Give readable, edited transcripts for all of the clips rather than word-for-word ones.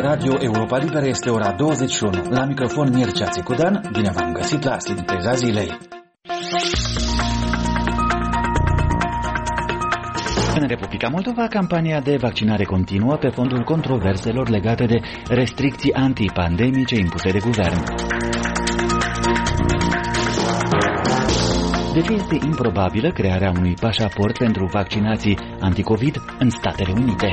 Radio Europa Liberă este ora 21. La microfon Mircea Țicudan, bine v-am găsit la Sinteza Zilei. În Republica Moldova, campania de vaccinare continuă pe fondul controverselor legate de restricții antipandemice impuse de guvern. De ce este improbabilă crearea unui pașaport pentru vaccinații anticovid în Statele Unite?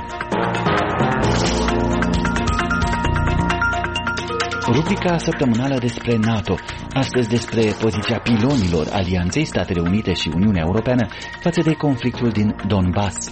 Rubrica săptămânală despre NATO. Astăzi despre poziția pilonilor Alianței Statele Unite și Uniunea Europeană față de conflictul din Donbass.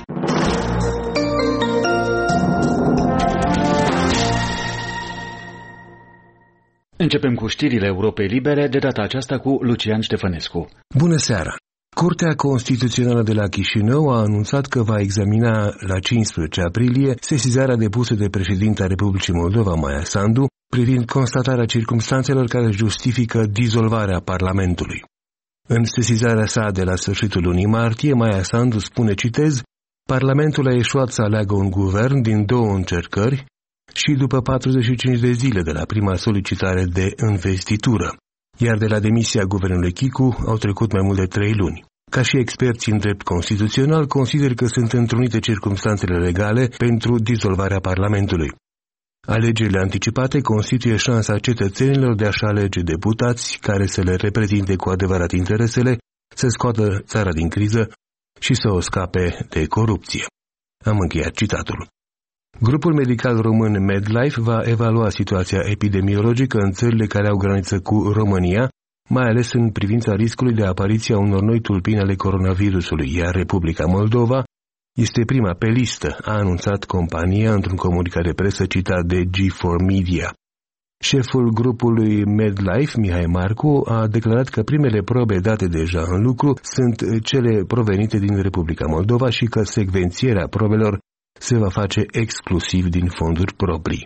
Începem cu știrile Europei Libere, de data aceasta cu Lucian Ștefănescu. Bună seara! Curtea Constituțională de la Chișinău a anunțat că va examina la 15 aprilie sesizarea depusă de președinta Republicii Moldova, Maia Sandu, privind constatarea circumstanțelor care justifică dizolvarea Parlamentului. În sesizarea sa de la sfârșitul lunii martie, Maia Sandu spune, citez, Parlamentul a eșuat să aleagă un guvern din 2 încercări și după 45 de zile de la prima solicitare de investitură, iar de la demisia guvernului Chicu au trecut mai mult de 3 luni. Ca și experți în drept constituțional, consider că sunt întrunite circumstanțele legale pentru dizolvarea Parlamentului. Alegerile anticipate constituie șansa cetățenilor de a-și alege deputați care să le reprezinte cu adevărat interesele, să scoată țara din criză și să o scape de corupție. Am încheiat citatul. Grupul medical român MedLife va evalua situația epidemiologică în țările care au graniță cu România, mai ales în privința riscului de apariția unor noi tulpini ale coronavirusului, iar Republica Moldova este prima pe listă, a anunțat compania într-un comunicat de presă citat de G4 Media. Șeful grupului MedLife, Mihai Marcu, a declarat că primele probe date deja în lucru sunt cele provenite din Republica Moldova și că secvențierea probelor se va face exclusiv din fonduri proprii.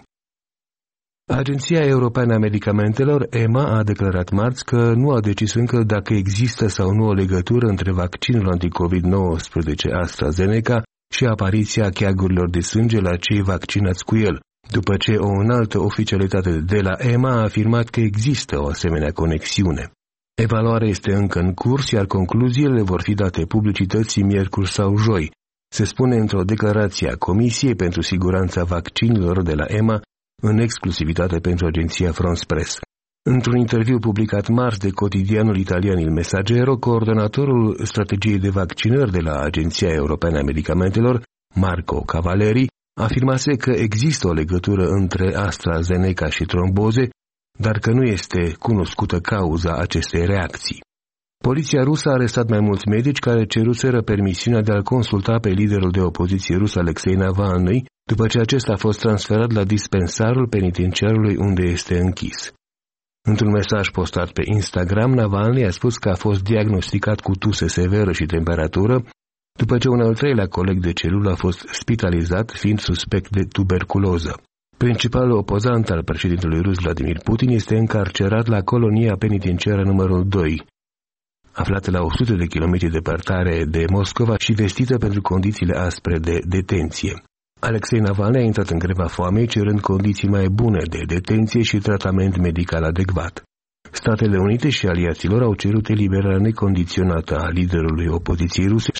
Agenția Europeană a Medicamentelor, EMA, a declarat marți că nu a decis încă dacă există sau nu o legătură între vaccinul anticovid-19 AstraZeneca și apariția cheagurilor de sânge la cei vaccinați cu el, după ce o înaltă oficialitate de la EMA a afirmat că există o asemenea conexiune. Evaluarea este încă în curs, iar concluziile vor fi date publicității miercuri sau joi, se spune într-o declarație a Comisiei pentru Siguranța Vaccinurilor de la EMA, în exclusivitate pentru agenția France Press. Într-un interviu publicat marți de cotidianul italian Il Messaggero, coordonatorul strategiei de vaccinări de la Agenția Europeană a Medicamentelor, Marco Cavaleri, afirmase că există o legătură între AstraZeneca și tromboze, dar că nu este cunoscută cauza acestei reacții. Poliția rusă a arestat mai mulți medici care ceruseră permisiunea de a-l consulta pe liderul de opoziție rus Alexei Navalny, după ce acesta a fost transferat la dispensarul penitenciarului unde este închis. Într-un mesaj postat pe Instagram, Navalny a spus că a fost diagnosticat cu tuse severă și temperatură, după ce un al 3-lea coleg de celulă a fost spitalizat, fiind suspect de tuberculoză. Principalul opozant al președintelui rus Vladimir Putin este încarcerat la colonia penitenciară numărul 2, aflată la 100 de kilometri departare de Moscova și vestită pentru condițiile aspre de detenție. Alexei Navalny a intrat în greva foamei, cerând condiții mai bune de detenție și tratament medical adecvat. Statele Unite și aliaților au cerut eliberarea necondiționată a liderului opoziției ruse